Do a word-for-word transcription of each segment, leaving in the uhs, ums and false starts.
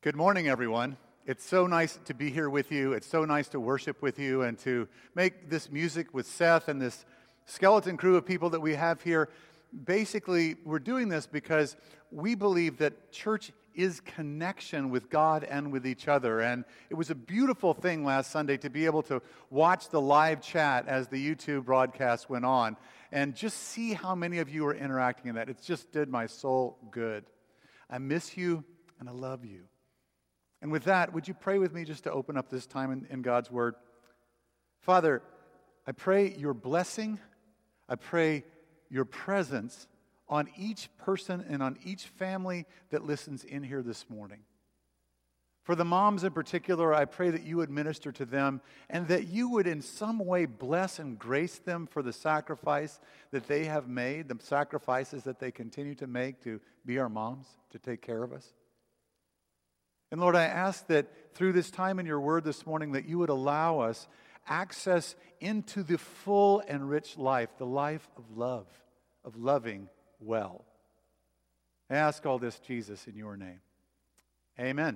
Good morning, everyone. It's so nice to be here with you. It's so nice to worship with you and to make this music with Seth and this skeleton crew of people that we have here. Basically, we're doing this because we believe that church is connection with God and with each other. And it was a beautiful thing last Sunday to be able to watch the live chat as the YouTube broadcast went on and just see how many of you are interacting in that. It just did my soul good. I miss you and I love you. And with that, would you pray with me just to open up this time in, in God's Word? Father, I pray your blessing, I pray your presence on each person and on each family that listens in here this morning. For the moms in particular, I pray that you would minister to them and that you would in some way bless and grace them for the sacrifice that they have made, the sacrifices that they continue to make to be our moms, to take care of us. And Lord, I ask that through this time in your word this morning that you would allow us access into the full and rich life, the life of love, of loving well. I ask all this, Jesus, in your name. Amen.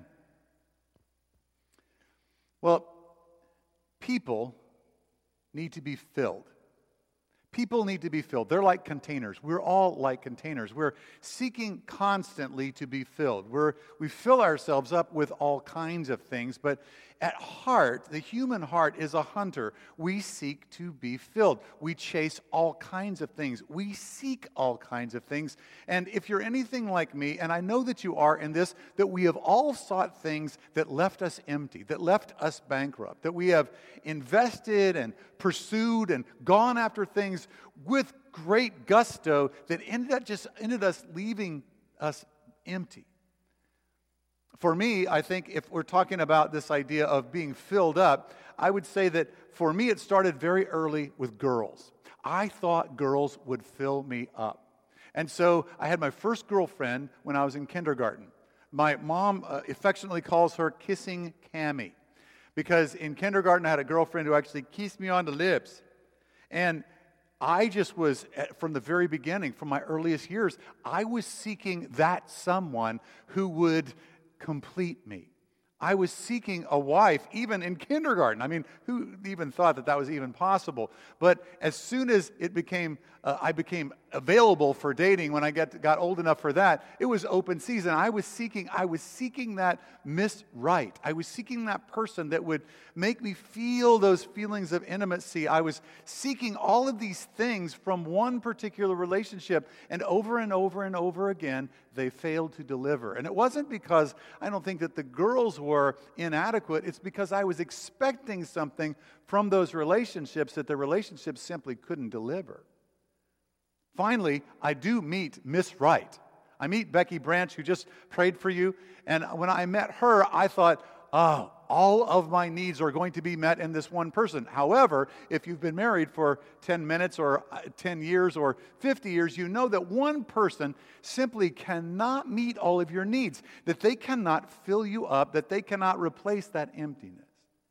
Well, people need to be filled. People need to be filled. They're like containers. We're all like containers. We're seeking constantly to be filled. We're, we fill ourselves up with all kinds of things, but at heart, the human heart is a hunter. We seek to be filled. We chase all kinds of things. We seek all kinds of things. And if you're anything like me, and I know that you are in this, that we have all sought things that left us empty, that left us bankrupt, that we have invested and pursued and gone after things with great gusto that ended up just ended us leaving us empty. For me, I think if we're talking about this idea of being filled up, I would say that for me it started very early with girls. I thought girls would fill me up. And so I had my first girlfriend when I was in kindergarten. My mom uh, affectionately calls her Kissing Cammy, because in kindergarten I had a girlfriend who actually kissed me on the lips. And I just was, from the very beginning, from my earliest years, I was seeking that someone who would complete me. I was seeking a wife even in kindergarten. I mean, who even thought that that was even possible? But as soon as it became, uh, I became available for dating, when I got got old enough for that, it was open season. I was seeking, I was seeking that Miss Right. I was seeking that person that would make me feel those feelings of intimacy. I was seeking all of these things from one particular relationship, and over and over and over again, they failed to deliver. And it wasn't because I don't think that the girls were inadequate. It's because I was expecting something from those relationships that the relationships simply couldn't deliver. Finally, I do meet Miss Right. I meet Becky Branch, who just prayed for you. And when I met her, I thought, oh, all of my needs are going to be met in this one person. However, if you've been married for ten minutes or ten years or fifty years, you know that one person simply cannot meet all of your needs, that they cannot fill you up, that they cannot replace that emptiness.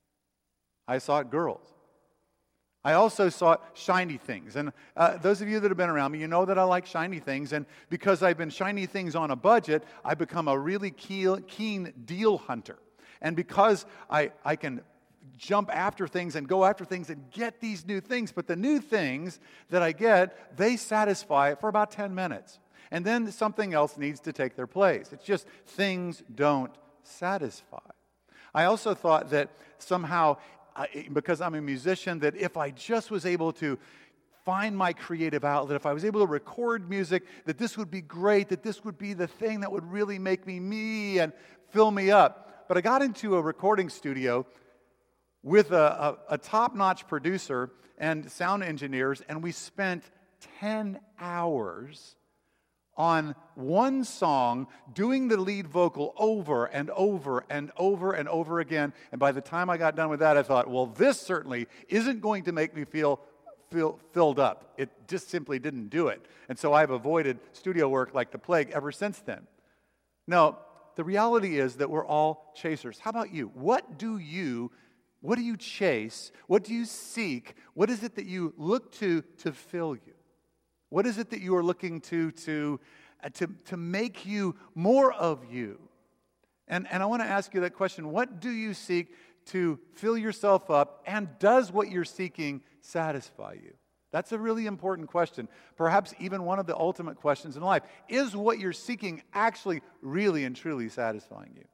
I sought girls. I also sought shiny things. And uh, those of you that have been around me, you know that I like shiny things. And because I've been shiny things on a budget, I've become a really keen, keen deal hunter. And because I, I can jump after things and go after things and get these new things, but the new things that I get, they satisfy for about ten minutes. And then something else needs to take their place. It's just things don't satisfy. I also thought that somehow, I, because I'm a musician, that if I just was able to find my creative outlet, if I was able to record music, that this would be great, that this would be the thing that would really make me me and fill me up. But I got into a recording studio with a, a, a top-notch producer and sound engineers, and we spent ten hours on one song, doing the lead vocal over and over and over and over again. And by the time I got done with that, I thought, well, this certainly isn't going to make me feel, feel filled up. It just simply didn't do it. And so I've avoided studio work like the plague ever since then. No, the reality is that we're all chasers. How about you? What do you, what do you chase? What do you seek? What is it that you look to to fill you? What is it that you are looking to to, uh, to, to make you more of you? And, and I want to ask you that question. What do you seek to fill yourself up, and does what you're seeking satisfy you? That's a really important question. Perhaps even one of the ultimate questions in life. Is what you're seeking actually really and truly satisfying you?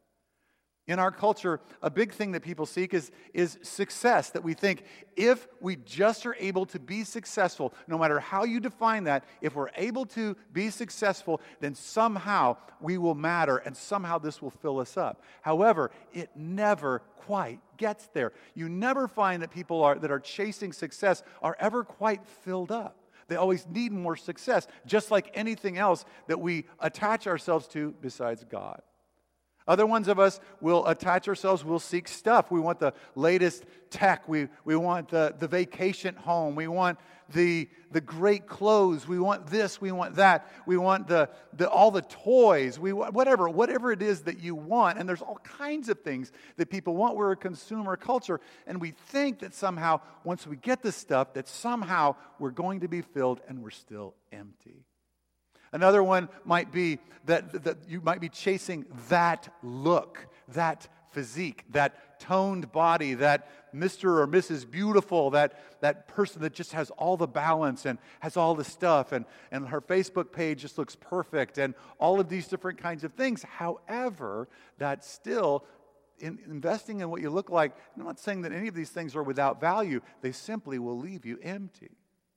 In our culture, a big thing that people seek is, is success, that we think if we just are able to be successful, no matter how you define that, if we're able to be successful, then somehow we will matter and somehow this will fill us up. However, it never quite gets there. You never find that people are, that are chasing success are ever quite filled up. They always need more success, just like anything else that we attach ourselves to besides God. Other ones of us will attach ourselves, we'll seek stuff. We want the latest tech. We, we want the, the vacation home. We want the, the great clothes. We want this. We want that. We want the, the all the toys. We want whatever, whatever it is that you want. And there's all kinds of things that people want. We're a consumer culture. And we think that somehow, once we get this stuff, that somehow we're going to be filled and we're still empty. Another one might be that, that you might be chasing that look, that physique, that toned body, that Mister or Missus Beautiful, that, that person that just has all the balance and has all the stuff, and, and her Facebook page just looks perfect, and all of these different kinds of things. However, that still, in investing in what you look like, I'm not saying that any of these things are without value. They simply will leave you empty.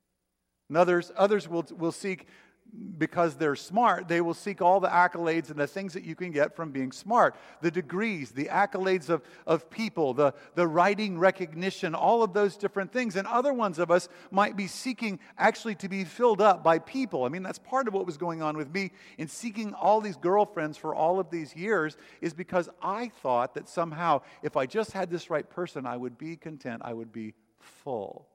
And others, others will, will seek, because they're smart, they will seek all the accolades and the things that you can get from being smart. The degrees, the accolades of, of people, the, the writing recognition, all of those different things. And other ones of us might be seeking actually to be filled up by people. I mean, that's part of what was going on with me in seeking all these girlfriends for all of these years, is because I thought that somehow if I just had this right person, I would be content, I would be full.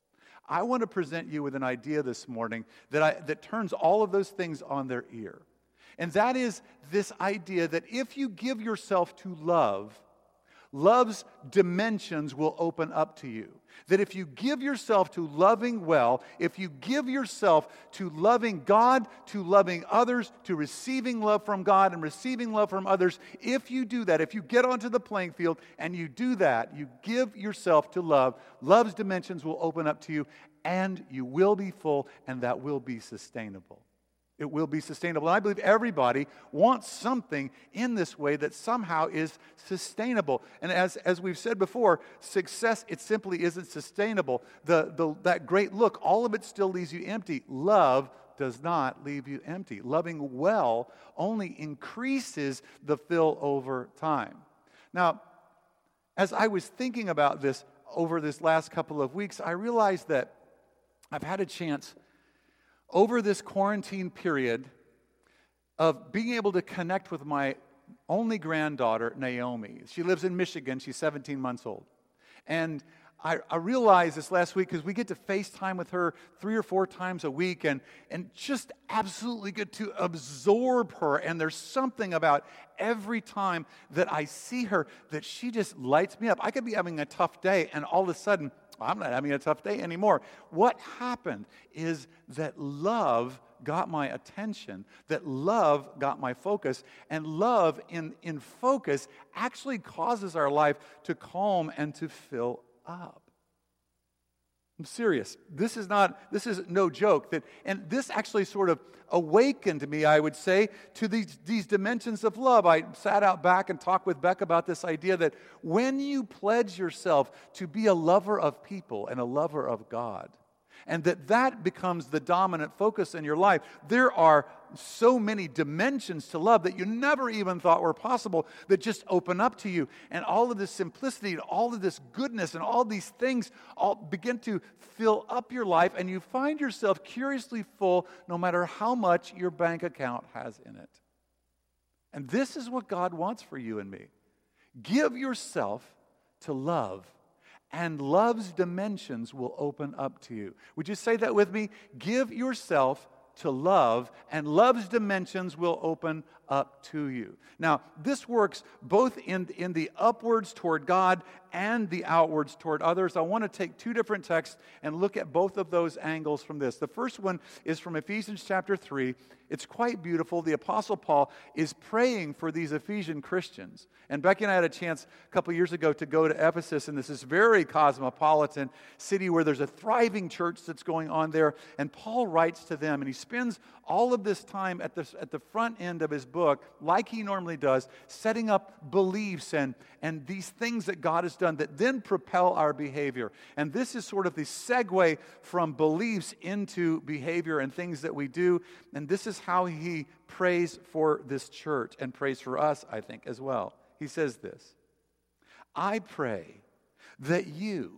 I want to present you with an idea this morning that, I, that turns all of those things on their ear. And that is this idea that if you give yourself to love, love's dimensions will open up to you. That if you give yourself to loving well, if you give yourself to loving God, to loving others, to receiving love from God and receiving love from others, if you do that, if you get onto the playing field and you do that, you give yourself to love, love's dimensions will open up to you and you will be full, and that will be sustainable. It will be sustainable. And I believe everybody wants something in this way that somehow is sustainable. And as, as we've said before, success, it simply isn't sustainable. The, the, that great look, all of it still leaves you empty. Love does not leave you empty. Loving well only increases the fill over time. Now, as I was thinking about this over this last couple of weeks, I realized that I've had a chance over this quarantine period of being able to connect with my only granddaughter, Naomi. She lives in Michigan. She's seventeen months old. And I, I realized this last week, because we get to FaceTime with her three or four times a week and, and just absolutely get to absorb her. And there's something about every time that I see her that she just lights me up. I could be having a tough day, and all of a sudden, I'm not having a tough day anymore. What happened is that love got my attention, that love got my focus, and love in, in focus actually causes our life to calm and to fill up. I'm serious. This is not, this is no joke. That, and this actually sort of awakened me, I would say, to these, these dimensions of love. I sat out back and talked with Beck about this idea that when you pledge yourself to be a lover of people and a lover of God, and that that becomes the dominant focus in your life, there are so many dimensions to love that you never even thought were possible that just open up to you. And all of this simplicity and all of this goodness and all these things all begin to fill up your life, and you find yourself curiously full no matter how much your bank account has in it. And this is what God wants for you and me. Give yourself to love, and love's dimensions will open up to you. Would you say that with me? Give yourself to love, and love's dimensions will open up to you. Now, this works both in, in the upwards toward God and the outwards toward others. I want to take two different texts and look at both of those angles from this. The first one is from Ephesians chapter three. It's quite beautiful. The Apostle Paul is praying for these Ephesian Christians. And Becky and I had a chance a couple years ago to go to Ephesus, and this is very cosmopolitan city where there's a thriving church that's going on there. And Paul writes to them, and he spends all of this time at the, at the front end of his book, like he normally does, setting up beliefs and, and these things that God has done that then propel our behavior. And this is sort of the segue from beliefs into behavior and things that we do. And this is how he prays for this church and prays for us, I think, as well. He says this, I pray that you,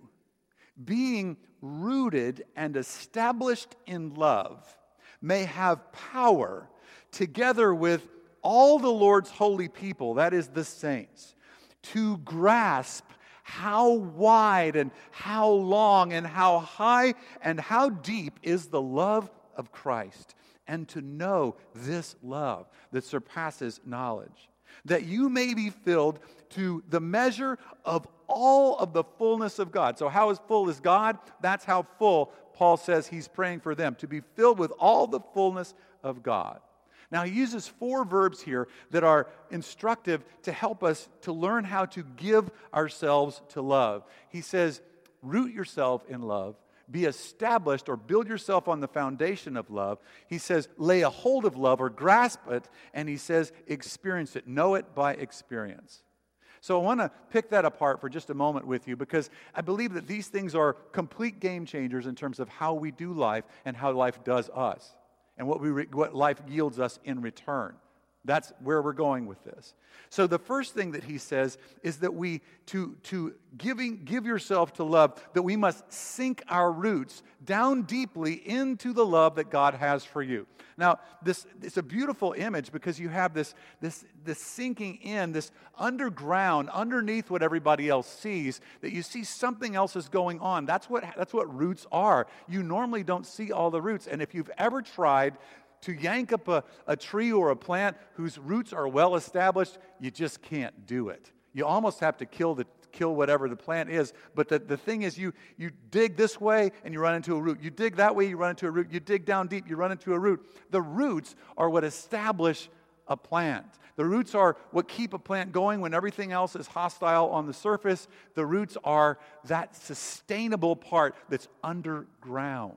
being rooted and established in love, may have power together with all the Lord's holy people, that is the saints, to grasp how wide and how long and how high and how deep is the love of Christ, and to know this love that surpasses knowledge, that you may be filled to the measure of all of the fullness of God. So how is full is God? That's how full Paul says he's praying for them, to be filled with all the fullness of God. Now, he uses four verbs here that are instructive to help us to learn how to give ourselves to love. He says, root yourself in love, be established or build yourself on the foundation of love. He says, lay a hold of love or grasp it, and he says, experience it, know it by experience. So I want to pick that apart for just a moment with you, because I believe that these things are complete game changers in terms of how we do life and how life does us and what we re- what life yields us in return. That's where we're going with this. So the first thing that he says is that we, to, to giving, give yourself to love, that we must sink our roots down deeply into the love that God has for you. Now, this it's a beautiful image because you have this, this, this sinking in, this underground, underneath what everybody else sees, that you see something else is going on. That's what, that's what roots are. You normally don't see all the roots. And if you've ever tried to yank up a, a tree or a plant whose roots are well established, you just can't do it. You almost have to kill the kill whatever the plant is. But the, the thing is, you you dig this way and you run into a root. You dig that way, you run into a root. You dig down deep, you run into a root. The roots are what establish a plant. The roots are what keep a plant going when everything else is hostile on the surface. The roots are that sustainable part that's underground.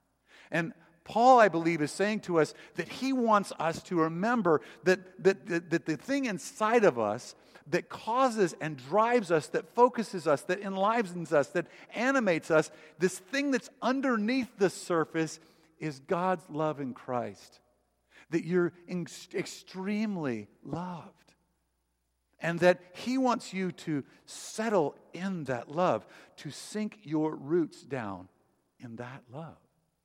And Paul, I believe, is saying to us that he wants us to remember that, that, that, that the thing inside of us that causes and drives us, that focuses us, that enlivens us, that animates us, this thing that's underneath the surface is God's love in Christ. That you're in, extremely loved. And that he wants you to settle in that love, to sink your roots down in that love.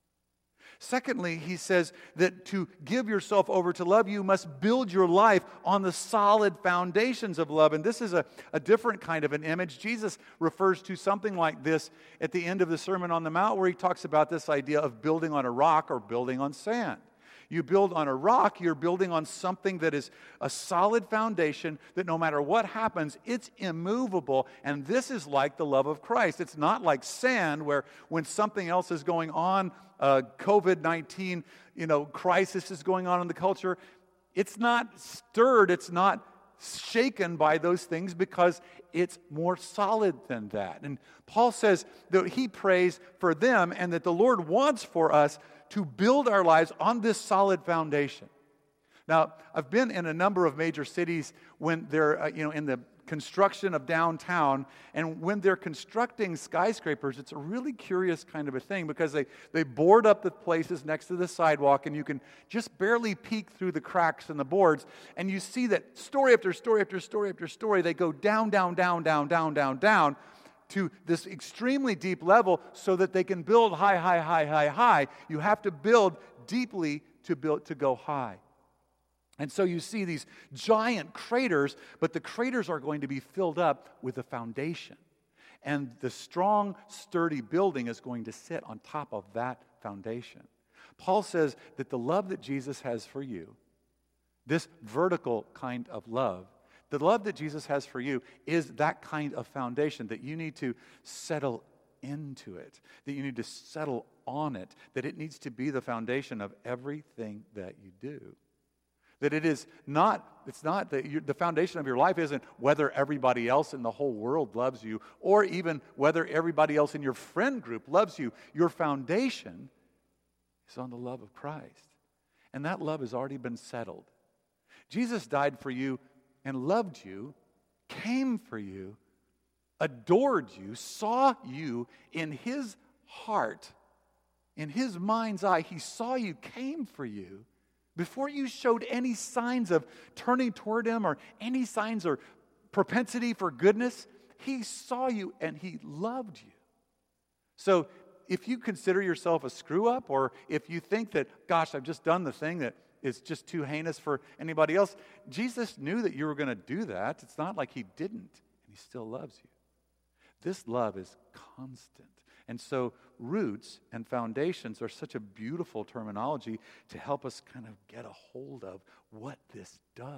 Secondly, he says that to give yourself over to love, you must build your life on the solid foundations of love. And this is a, a different kind of an image. Jesus refers to something like this at the end of the Sermon on the Mount, where he talks about this idea of building on a rock or building on sand. You build on a rock, you're building on something that is a solid foundation that no matter what happens, it's immovable. And this is like the love of Christ. It's not like sand where when something else is going on, uh, covid nineteen, you know, crisis is going on in the culture, it's not stirred, it's not shaken by those things because it's more solid than that. And Paul says that he prays for them and that the Lord wants for us to build our lives on this solid foundation. Now, I've been in a number of major cities when they're, uh, you know, in the construction of downtown, and when they're constructing skyscrapers, it's a really curious kind of a thing because they, they board up the places next to the sidewalk, and you can just barely peek through the cracks in the boards, and you see that story after story after story after story, they go down, down, down, down, down, down, down, to this extremely deep level so that they can build high, high, high, high, high. You have to build deeply to build to go high. And so you see these giant craters, but the craters are going to be filled up with a foundation. And the strong, sturdy building is going to sit on top of that foundation. Paul says that the love that Jesus has for you, this vertical kind of love. The love that Jesus has for you is that kind of foundation that you need to settle into it, that you need to settle on it, that it needs to be the foundation of everything that you do. That it is not, it's not that you, the foundation of your life isn't whether everybody else in the whole world loves you, or even whether everybody else in your friend group loves you. Your foundation is on the love of Christ. And that love has already been settled. Jesus died for you and loved you, came for you, adored you, saw you in his heart, in his mind's eye. He saw you, came for you, before you showed any signs of turning toward him or any signs or propensity for goodness. He saw you and he loved you. So if you consider yourself a screw-up, or if you think that, gosh, I've just done the thing that is just too heinous for anybody else, Jesus knew that you were going to do that. It's not like he didn't, and he still loves you. This love is constant. And so roots and foundations are such a beautiful terminology to help us kind of get a hold of what this does.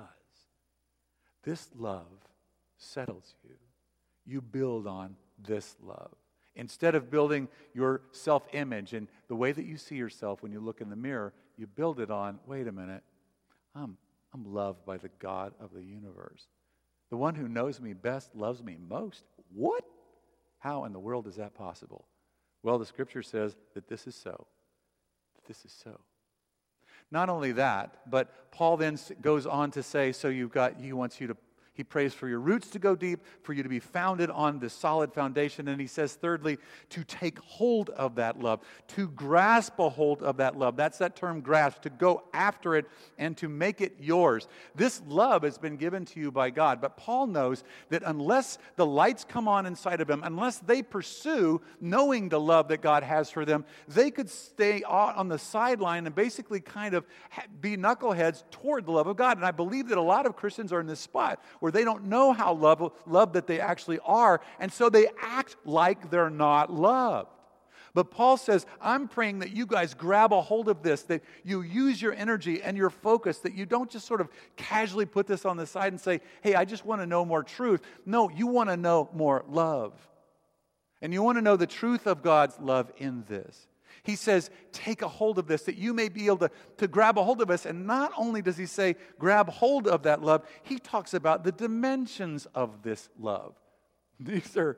This love settles you. You build on this love. Instead of building your self-image and the way that you see yourself when you look in the mirror, you build it on, wait a minute, I'm, I'm loved by the God of the universe. The one who knows me best loves me most. What? How in the world is that possible? Well, the scripture says that this is so. That this is so. Not only that, but Paul then goes on to say, so you've got, he wants you to, he prays for your roots to go deep, for you to be founded on the solid foundation. And he says, thirdly, to take hold of that love, to grasp a hold of that love. That's that term, grasp, to go after it and to make it yours. This love has been given to you by God. But Paul knows that unless the lights come on inside of him, unless they pursue knowing the love that God has for them, they could stay on the sideline and basically kind of be knuckleheads toward the love of God. And I believe that a lot of Christians are in this spot where they don't know how love, love that they actually are, and so they act like they're not loved. But Paul says, I'm praying that you guys grab a hold of this, that you use your energy and your focus, that you don't just sort of casually put this on the side and say, hey, I just want to know more truth. No, you want to know more love. And you want to know the truth of God's love in this. He says, take a hold of this, that you may be able to, to grab a hold of us. And not only does he say, grab hold of that love, he talks about the dimensions of this love. These are,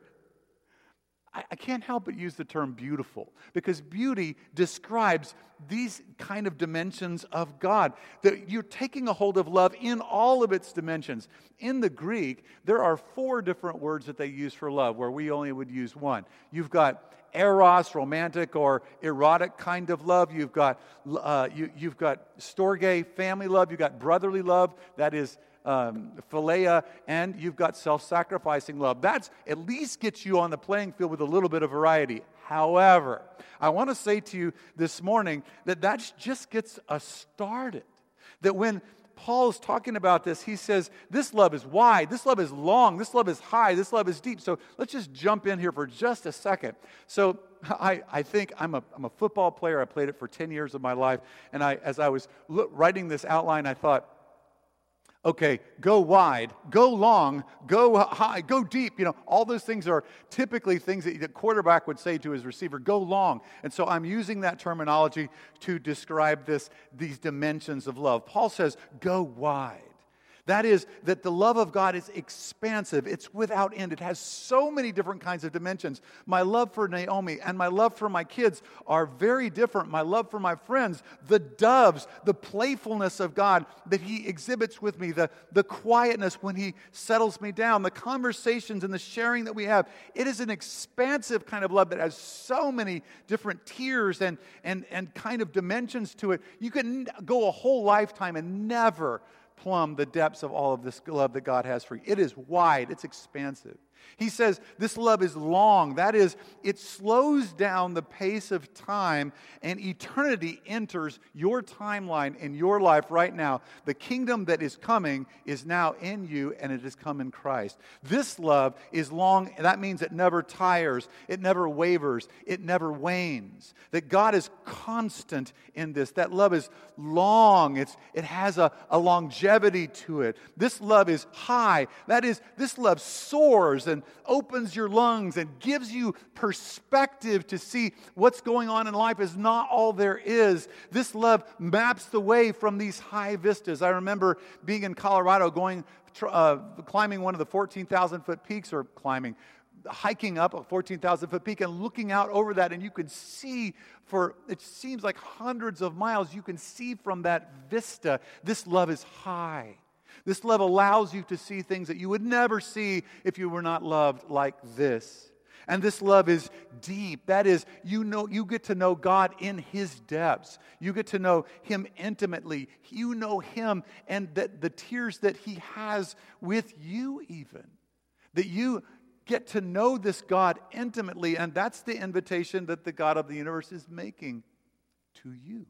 I, I can't help but use the term beautiful, because beauty describes these kind of dimensions of God. That you're taking a hold of love in all of its dimensions. In the Greek, there are four different words that they use for love, where we only would use one. You've got eros, romantic or erotic kind of love. You've got uh, you, you've got storge, family love. You've got brotherly love, that is um, philia, and you've got self-sacrificing love. That's at least gets you on the playing field with a little bit of variety. However, I want to say to you this morning that that just gets us started. That when Paul's talking about this, he says, this love is wide, this love is long, this love is high, this love is deep. So let's just jump in here for just a second. So I, I think I'm a, I'm a football player. I played it for ten years of my life. And I, as I was lo- writing this outline, I thought, okay, go wide, go long, go high, go deep. You know, all those things are typically things that the quarterback would say to his receiver, go long. And so I'm using that terminology to describe this, these dimensions of love. Paul says, go wide. That is, that the love of God is expansive. It's without end. It has so many different kinds of dimensions. My love for Naomi and my love for my kids are very different. My love for my friends, the doves, the playfulness of God that He exhibits with me, the, the quietness when He settles me down, the conversations and the sharing that we have. It is an expansive kind of love that has so many different tiers and, and, and kind of dimensions to it. You can go a whole lifetime and never plumb the depths of all of this love that God has for you. It is wide. It's expansive. He says this love is long. That is, it slows down the pace of time, and eternity enters your timeline in your life right now. The kingdom that is coming is now in you, and it has come in Christ. This love is long. That means it never tires. It never wavers. It never wanes. That God is constant in this. That love is long. It's, it has a, a longevity to it. This love is high. That is, this love soars and opens your lungs and gives you perspective to see what's going on in life is not all there is. This love maps the way from these high vistas. I remember being in Colorado, going uh, climbing one of the fourteen thousand foot peaks, or climbing, hiking up a fourteen thousand foot peak and looking out over that, and you could see for, it seems like hundreds of miles, you can see from that vista. This love is high. This love allows you to see things that you would never see if you were not loved like this. And this love is deep. That is, you know, you get to know God in His depths. You get to know Him intimately. You know Him and that the tears that He has with you even. That you get to know this God intimately, and that's the invitation that the God of the universe is making to you.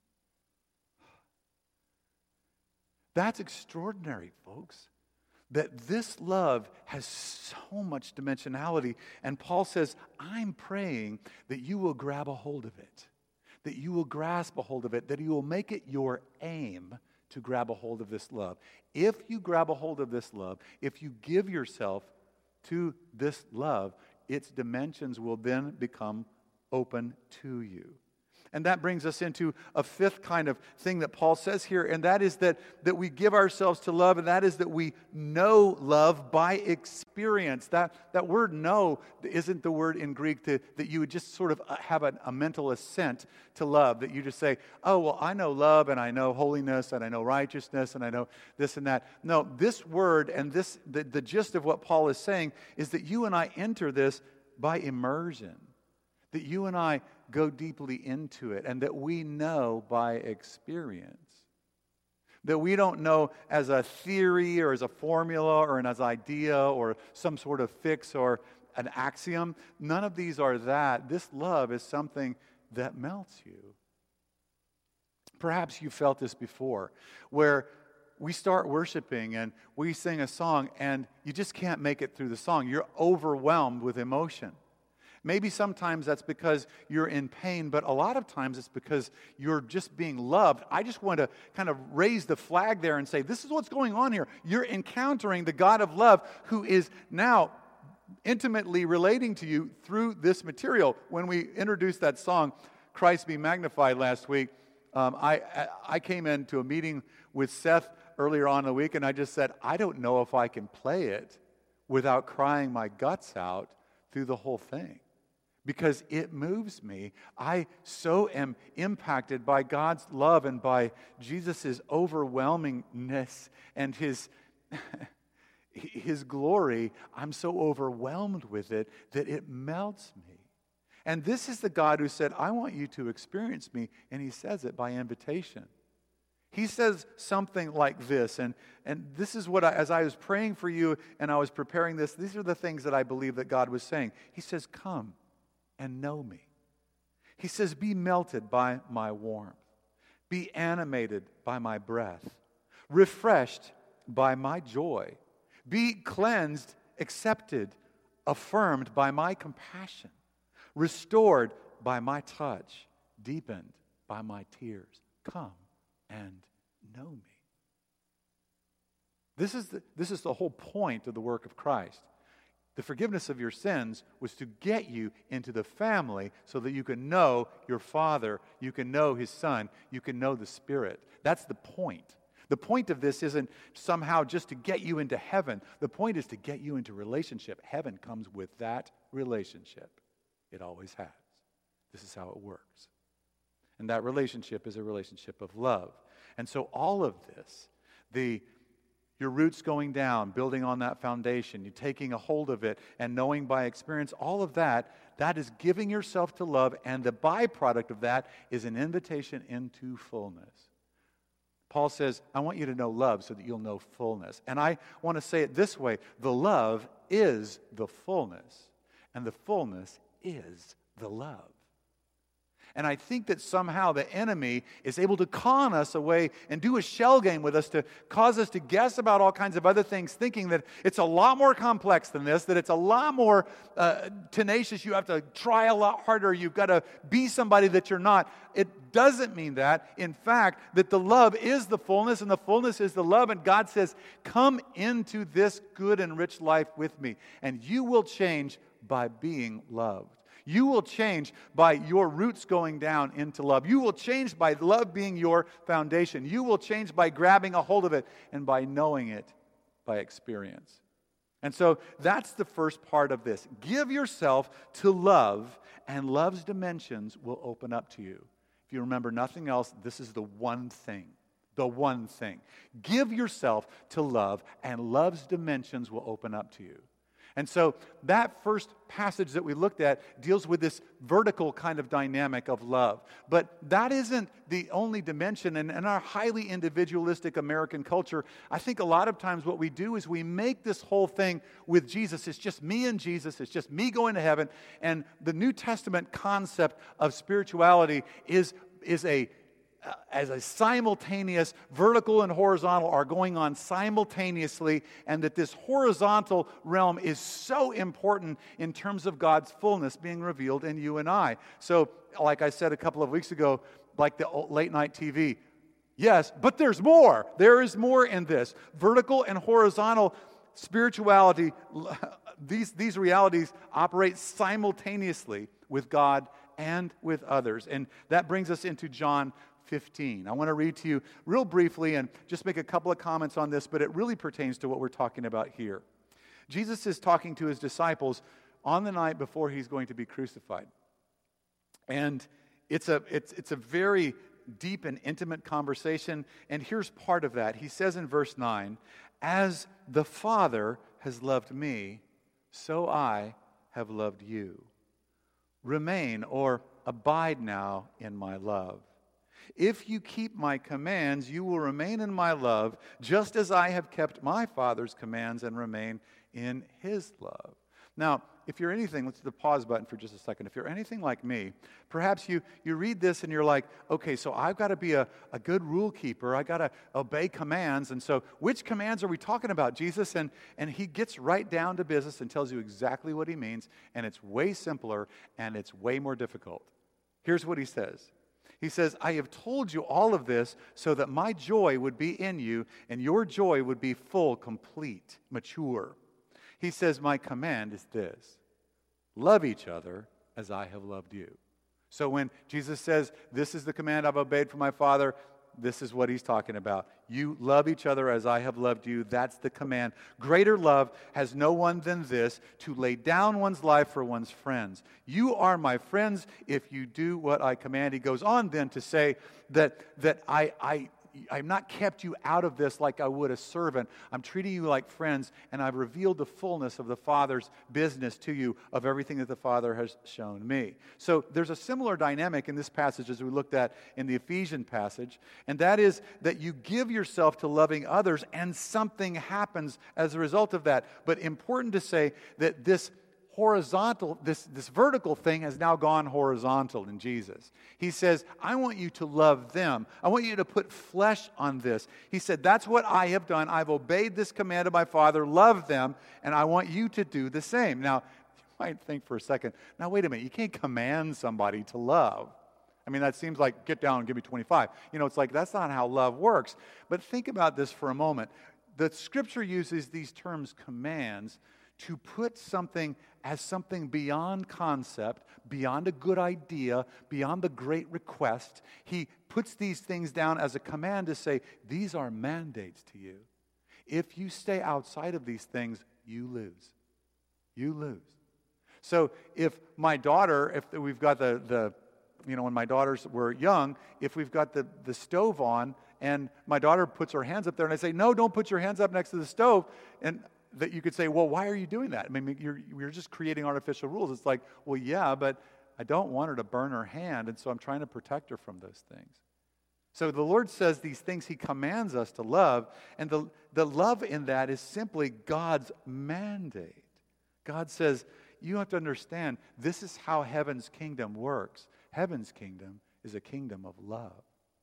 That's extraordinary, folks. That this love has so much dimensionality. And Paul says, I'm praying that you will grab a hold of it. That you will grasp a hold of it. That you will make it your aim to grab a hold of this love. If you grab a hold of this love, if you give yourself to this love, its dimensions will then become open to you. And that brings us into a fifth kind of thing that Paul says here, and that is that, that we give ourselves to love, and that is that we know love by experience. That, that word know isn't the word in Greek to, that you would just sort of have a, a mental assent to love, that you just say, oh, well, I know love, and I know holiness, and I know righteousness, and I know this and that. No, this word and this the, the gist of what Paul is saying is that you and I enter this by immersion. That you and I go deeply into it, and that we know by experience. That we don't know as a theory or as a formula or as an idea or some sort of fix or an axiom. None of these are that. This love is something that melts you. Perhaps you felt this before, where we start worshiping and we sing a song and you just can't make it through the song. You're overwhelmed with emotion. Maybe sometimes that's because you're in pain, but a lot of times it's because you're just being loved. I just want to kind of raise the flag there and say, this is what's going on here. You're encountering the God of love who is now intimately relating to you through this material. When we introduced that song, Christ Be Magnified, last week, um, I, I came into a meeting with Seth earlier on in the week, and I just said, I don't know if I can play it without crying my guts out through the whole thing. Because it moves me. I so am impacted by God's love and by Jesus' overwhelmingness and His, His glory. I'm so overwhelmed with it that it melts me. And this is the God who said, I want you to experience me. And He says it by invitation. He says something like this, and, and this is what I, as I was praying for you and I was preparing this, these are the things that I believe that God was saying. He says, come and know me. He says, be melted by my warmth. Be animated by my breath. Refreshed by my joy. Be cleansed, accepted, affirmed by my compassion. Restored by my touch. Deepened by my tears. Come and know me. This is the, this is the whole point of the work of Christ. The forgiveness of your sins was to get you into the family so that you can know your Father, you can know His Son, you can know the Spirit. That's the point. The point of this isn't somehow just to get you into heaven. The point is to get you into relationship. Heaven comes with that relationship. It always has. This is how it works. And that relationship is a relationship of love. And so all of this, the your roots going down, building on that foundation, you taking a hold of it and knowing by experience, all of that, that is giving yourself to love, and the byproduct of that is an invitation into fullness. Paul says, I want you to know love so that you'll know fullness. And I want to say it this way, the love is the fullness, and the fullness is the love. And I think that somehow the enemy is able to con us away and do a shell game with us to cause us to guess about all kinds of other things, thinking that it's a lot more complex than this, that it's a lot more uh, tenacious. You have to try a lot harder. You've got to be somebody that you're not. It doesn't mean that. In fact, that the love is the fullness and the fullness is the love. And God says, come into this good and rich life with me, and you will change by being loved. You will change by your roots going down into love. You will change by love being your foundation. You will change by grabbing a hold of it and by knowing it by experience. And so that's the first part of this. Give yourself to love, and love's dimensions will open up to you. If you remember nothing else, this is the one thing. The one thing. Give yourself to love, and love's dimensions will open up to you. And so that first passage that we looked at deals with this vertical kind of dynamic of love. But that isn't the only dimension. And in our highly individualistic American culture, I think a lot of times what we do is we make this whole thing with Jesus. It's just me and Jesus. It's just me going to heaven. And the New Testament concept of spirituality is, is a Uh, as a simultaneous, vertical and horizontal are going on simultaneously, and that this horizontal realm is so important in terms of God's fullness being revealed in you and I. So, like I said a couple of weeks ago, like the late night T V, yes, but there's more. There is more in this. Vertical and horizontal spirituality, these, these realities operate simultaneously with God and with others. And that brings us into John fifteen. I want to read to you real briefly and just make a couple of comments on this, but it really pertains to what we're talking about here. Jesus is talking to his disciples on the night before he's going to be crucified. And it's a, it's, it's a very deep and intimate conversation, and here's part of that. He says in verse nine, "As the Father has loved me, so I have loved you. Remain," or abide now, "in my love. If you keep my commands, you will remain in my love, just as I have kept my Father's commands and remain in his love." Now, if you're anything, let's hit the pause button for just a second. If you're anything like me, perhaps you, you read this and you're like, okay, so I've got to be a, a good rule keeper. I've got to obey commands. And so which commands are we talking about, Jesus? And, and he gets right down to business and tells you exactly what he means. And it's way simpler and it's way more difficult. Here's what he says. He says, "I have told you all of this so that my joy would be in you and your joy would be full, complete, mature." He says, "My command is this: love each other as I have loved you." So when Jesus says, "This is the command I've obeyed from my Father," this is what he's talking about. You love each other as I have loved you. That's the command. Greater love has no one than this, to lay down one's life for one's friends. You are my friends if you do what I command. He goes on then to say that, that I, I, I've not kept you out of this like I would a servant. I'm treating you like friends, and I've revealed the fullness of the Father's business to you of everything that the Father has shown me. So there's a similar dynamic in this passage as we looked at in the Ephesian passage, and that is that you give yourself to loving others, and something happens as a result of that. But important to say that this horizontal, this, this vertical thing has now gone horizontal in Jesus. He says, I want you to love them. I want you to put flesh on this. He said, that's what I have done. I've obeyed this command of my Father, love them, and I want you to do the same. Now, you might think for a second, now wait a minute, you can't command somebody to love. I mean, that seems like, get down and give me twenty-five. You know, it's like, that's not how love works. But think about this for a moment. The Scripture uses these terms, commands, to put something as something beyond concept, beyond a good idea, beyond the great request. He puts these things down as a command to say, these are mandates to you. If you stay outside of these things, you lose. You lose. So if my daughter, if we've got the, the you know, when my daughters were young, if we've got the, the stove on and my daughter puts her hands up there and I say, no, don't put your hands up next to the stove, and that you could say, well, why are you doing that? I mean, you're, you're just creating artificial rules. It's like, well, yeah, but I don't want her to burn her hand, and so I'm trying to protect her from those things. So the Lord says these things He commands us to love, and the, the love in that is simply God's mandate. God says, you have to understand, this is how heaven's kingdom works. Heaven's kingdom is a kingdom of love.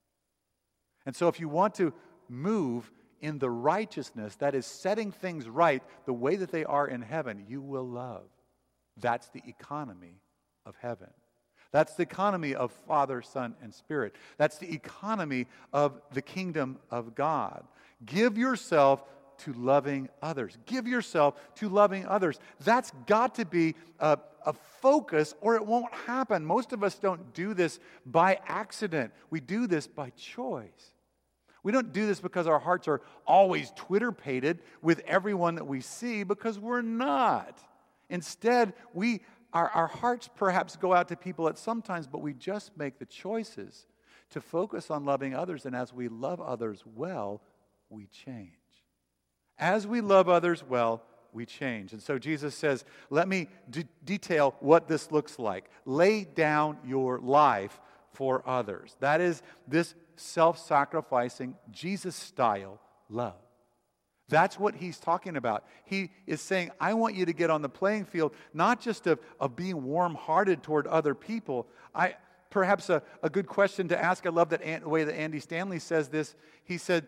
And so if you want to move in the righteousness that is setting things right the way that they are in heaven, you will love. That's the economy of heaven. That's the economy of Father, Son, and Spirit. That's the economy of the kingdom of God. Give yourself to loving others. Give yourself to loving others. That's got to be a, a focus, or it won't happen. Most of us don't do this by accident. We do this by choice. We don't do this because our hearts are always Twitter-pated with everyone that we see, because we're not. Instead, we our, our hearts perhaps go out to people at some times, but we just make the choices to focus on loving others, and as we love others well, we change. As we love others well, we change. And so Jesus says, let me d- detail what this looks like. Lay down your life for others. That is this self-sacrificing, Jesus-style love. That's what he's talking about. He is saying, I want you to get on the playing field, not just of, of being warm-hearted toward other people. I Perhaps a, a good question to ask, I love that the way that Andy Stanley says this. He said,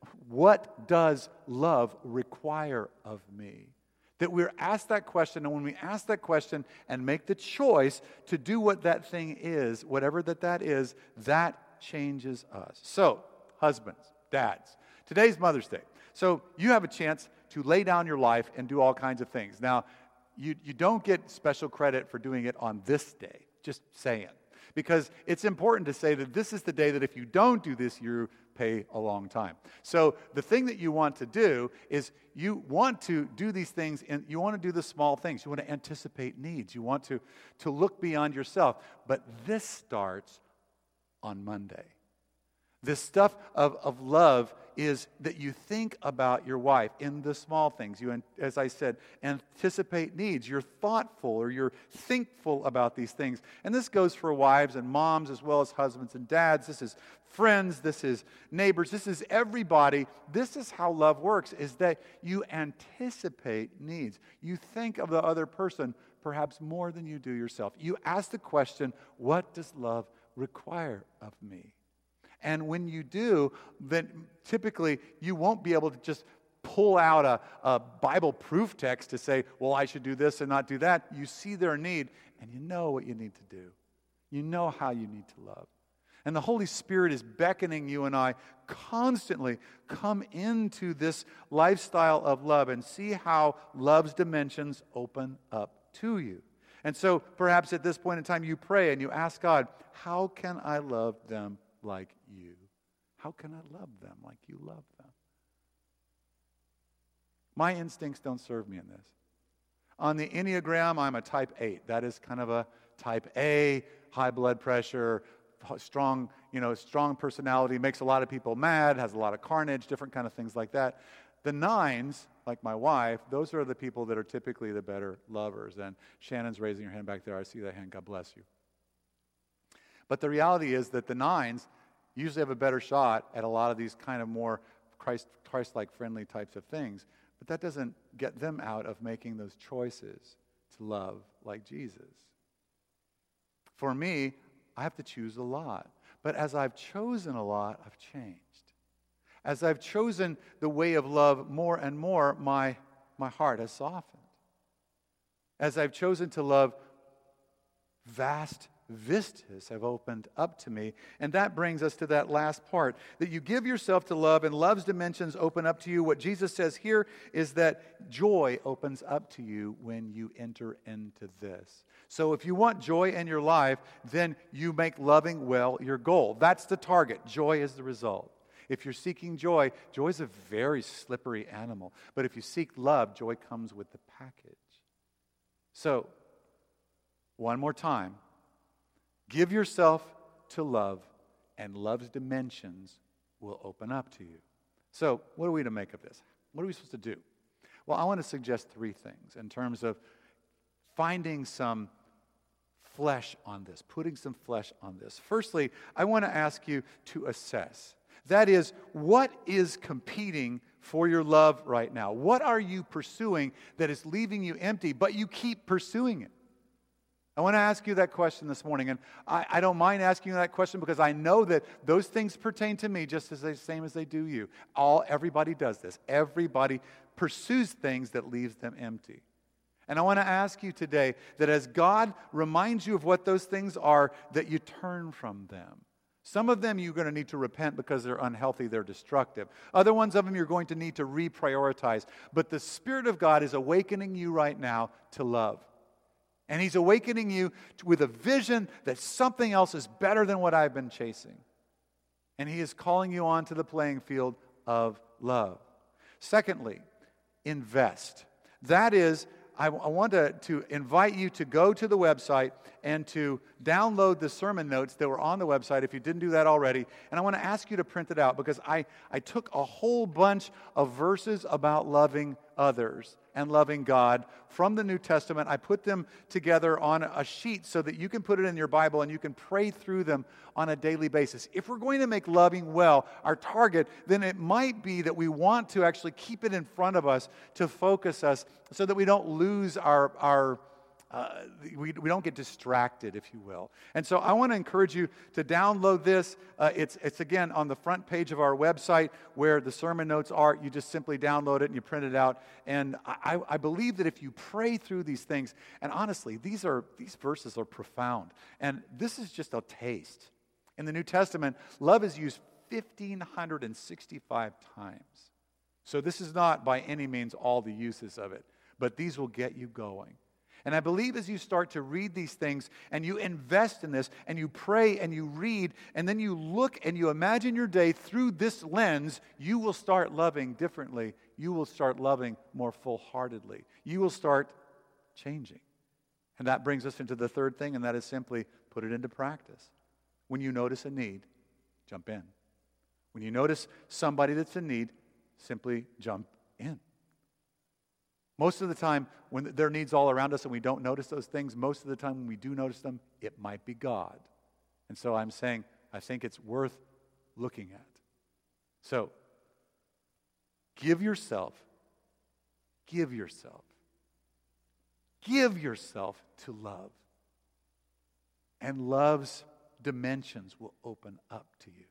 what does love require of me? That we're asked that question, and when we ask that question and make the choice to do what that thing is, whatever that that is, that changes us. So, husbands, dads, today's Mother's Day. So you have a chance to lay down your life and do all kinds of things. Now, you, you don't get special credit for doing it on this day, just saying. Because it's important to say that this is the day that if you don't do this, you pay a long time. So the thing that you want to do is you want to do these things, and you want to do the small things. You want to anticipate needs. You want to, to look beyond yourself. But this starts on Monday. This stuff of, of love is that you think about your wife in the small things. You, as I said, anticipate needs. You're thoughtful, or you're thinkful about these things. And this goes for wives and moms as well as husbands and dads. This is friends. This is neighbors. This is everybody. This is how love works, is that you anticipate needs. You think of the other person perhaps more than you do yourself. You ask the question, what does love require of me? And when you do, then typically you won't be able to just pull out a, a Bible proof text to say, well, I should do this and not do that. You see their need, and you know what you need to do. You know how you need to love. And the Holy Spirit is beckoning you and I constantly come into this lifestyle of love and see how love's dimensions open up to you. And so perhaps at this point in time you pray and you ask God, how can I love them like you? How can I love them like you love them? My instincts don't serve me in this. On the Enneagram, I'm a type eight. That is kind of a type A, high blood pressure, strong, you know, strong personality, makes a lot of people mad, has a lot of carnage, different kind of things like that. The nines, like my wife, those are the people that are typically the better lovers. And Shannon's raising her hand back there. I see that hand. God bless you. But the reality is that the nines usually have a better shot at a lot of these kind of more Christ, Christ-like friendly types of things. But that doesn't get them out of making those choices to love like Jesus. For me, I have to choose a lot. But as I've chosen a lot, I've changed. As I've chosen the way of love more and more, my, my heart has softened. As I've chosen to love, vast vistas have opened up to me. And that brings us to that last part, that you give yourself to love and love's dimensions open up to you. What Jesus says here is that joy opens up to you when you enter into this. So if you want joy in your life, then you make loving well your goal. That's the target. Joy is the result. If you're seeking joy, joy is a very slippery animal. But if you seek love, joy comes with the package. So, one more time. Give yourself to love, and love's dimensions will open up to you. So, what are we to make of this? What are we supposed to do? Well, I want to suggest three things in terms of finding some flesh on this, putting some flesh on this. Firstly, I want to ask you to assess. That is, what is competing for your love right now? What are you pursuing that is leaving you empty, but you keep pursuing it? I want to ask you that question this morning, and I, I don't mind asking you that question because I know that those things pertain to me just as the same as they do you. All everybody does this. Everybody pursues things that leaves them empty. And I want to ask you today that as God reminds you of what those things are, that you turn from them. Some of them you're going to need to repent because they're unhealthy, they're destructive. Other ones of them you're going to need to reprioritize. But the Spirit of God is awakening you right now to love. And He's awakening you with a vision that something else is better than what I've been chasing. And He is calling you onto the playing field of love. Secondly, invest. That is, I, I want to, to invite you to go to the website and to download the sermon notes that were on the website if you didn't do that already. And I want to ask you to print it out because I, I took a whole bunch of verses about loving others and loving God from the New Testament. I put them together on a sheet so that you can put it in your Bible and you can pray through them on a daily basis. If we're going to make loving well our target, then it might be that we want to actually keep it in front of us to focus us so that we don't lose our, our Uh, we, we don't get distracted, if you will. And so I want to encourage you to download this. Uh, it's, it's, again, on the front page of our website where the sermon notes are. You just simply download it and you print it out. And I, I believe that if you pray through these things, and honestly, these are these verses are profound. And this is just a taste. In the New Testament, love is used one thousand five hundred sixty-five times. So this is not by any means all the uses of it, but these will get you going. And I believe as you start to read these things and you invest in this and you pray and you read and then you look and you imagine your day through this lens, you will start loving differently. You will start loving more full-heartedly. You will start changing. And that brings us into the third thing, and that is simply put it into practice. When you notice a need, jump in. When you notice somebody that's in need, simply jump in. Most of the time, when there are needs all around us and we don't notice those things, most of the time when we do notice them, it might be God. And so I'm saying, I think it's worth looking at. So, give yourself, give yourself, give yourself to love. And love's dimensions will open up to you.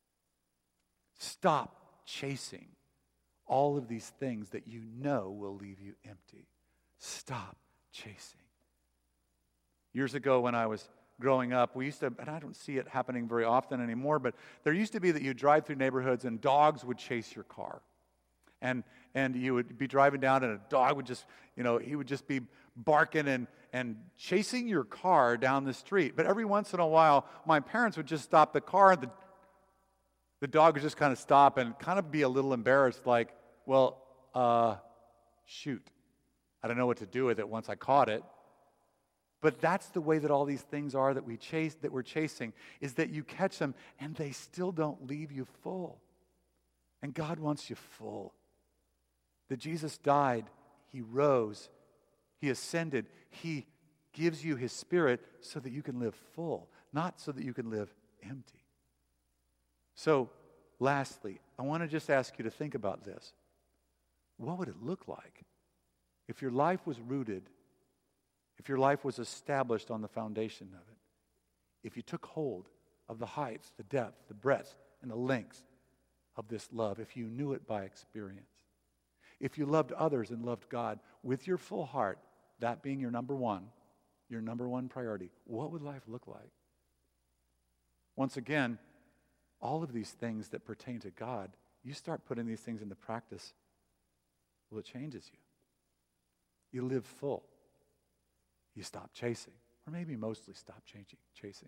Stop chasing all of these things that you know will leave you empty. Stop chasing. Years ago when I was growing up, we used to, and I don't see it happening very often anymore, but there used to be that you drive through neighborhoods and dogs would chase your car. And and you would be driving down and a dog would just, you know, he would just be barking and, and chasing your car down the street. But every once in a while, my parents would just stop the car and the, the dog would just kind of stop and kind of be a little embarrassed, like, well, uh, shoot, I don't know what to do with it once I caught it. But that's the way that all these things are that we chase, that we're chasing, is that you catch them and they still don't leave you full. And God wants you full. That Jesus died, He rose, He ascended, He gives you His Spirit so that you can live full, not so that you can live empty. So, lastly, I want to just ask you to think about this. What would it look like if your life was rooted, if your life was established on the foundation of it? If you took hold of the height, the depth, the breadth, and the length of this love, if you knew it by experience, if you loved others and loved God with your full heart, that being your number one, your number one priority, what would life look like? Once again, all of these things that pertain to God, you start putting these things into practice, well, it changes you. You live full. You stop chasing, or maybe mostly stop changing, chasing.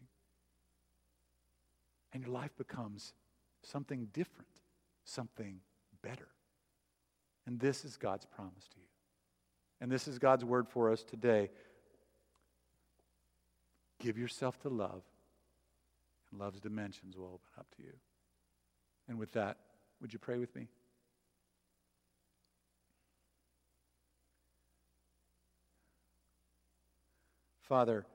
And your life becomes something different, something better. And this is God's promise to you. And this is God's word for us today. Give yourself to love, and love's dimensions will open up to you. And with that, would you pray with me? Father,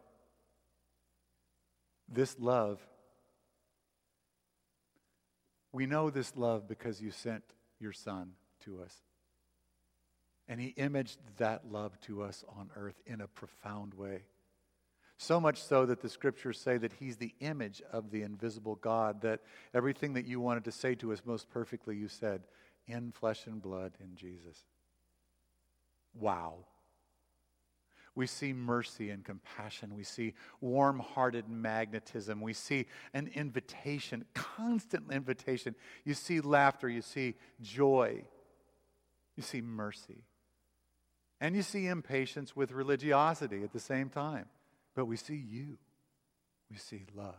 this love, we know this love because you sent your Son to us. And he imaged that love to us on earth in a profound way. So much so that the scriptures say that he's the image of the invisible God, that everything that you wanted to say to us most perfectly, you said, in flesh and blood in Jesus. Wow. We see mercy and compassion. We see warm-hearted magnetism. We see an invitation, constant invitation. You see laughter. You see joy. You see mercy. And you see impatience with religiosity at the same time. But we see you. We see love.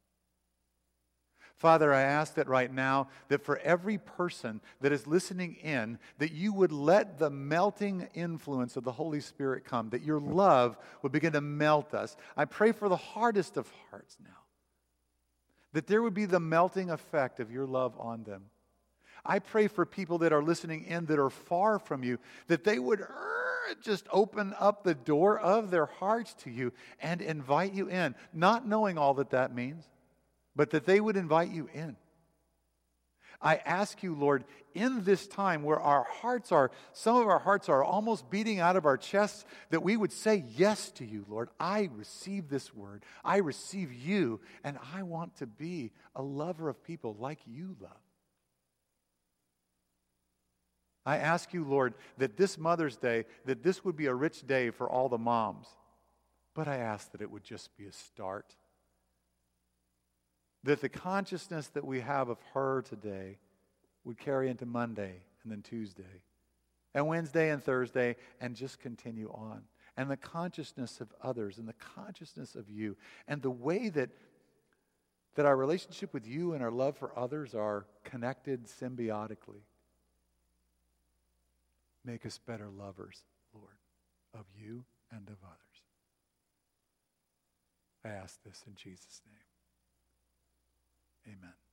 Father, I ask that right now, that for every person that is listening in, that you would let the melting influence of the Holy Spirit come, that your love would begin to melt us. I pray for the hardest of hearts now, that there would be the melting effect of your love on them. I pray for people that are listening in that are far from you, that they would just open up the door of their hearts to you and invite you in, not knowing all that that means, but that they would invite you in. I ask you, Lord, in this time where our hearts are, some of our hearts are almost beating out of our chests, that we would say yes to you, Lord. I receive this word. I receive you, and I want to be a lover of people like you love. I ask you, Lord, that this Mother's Day, that this would be a rich day for all the moms. But I ask that it would just be a start. That the consciousness that we have of her today would carry into Monday and then Tuesday and Wednesday and Thursday and just continue on. And the consciousness of others and the consciousness of you and the way that, that our relationship with you and our love for others are connected symbiotically. Make us better lovers, Lord, of you and of others. I ask this in Jesus' name. Amen.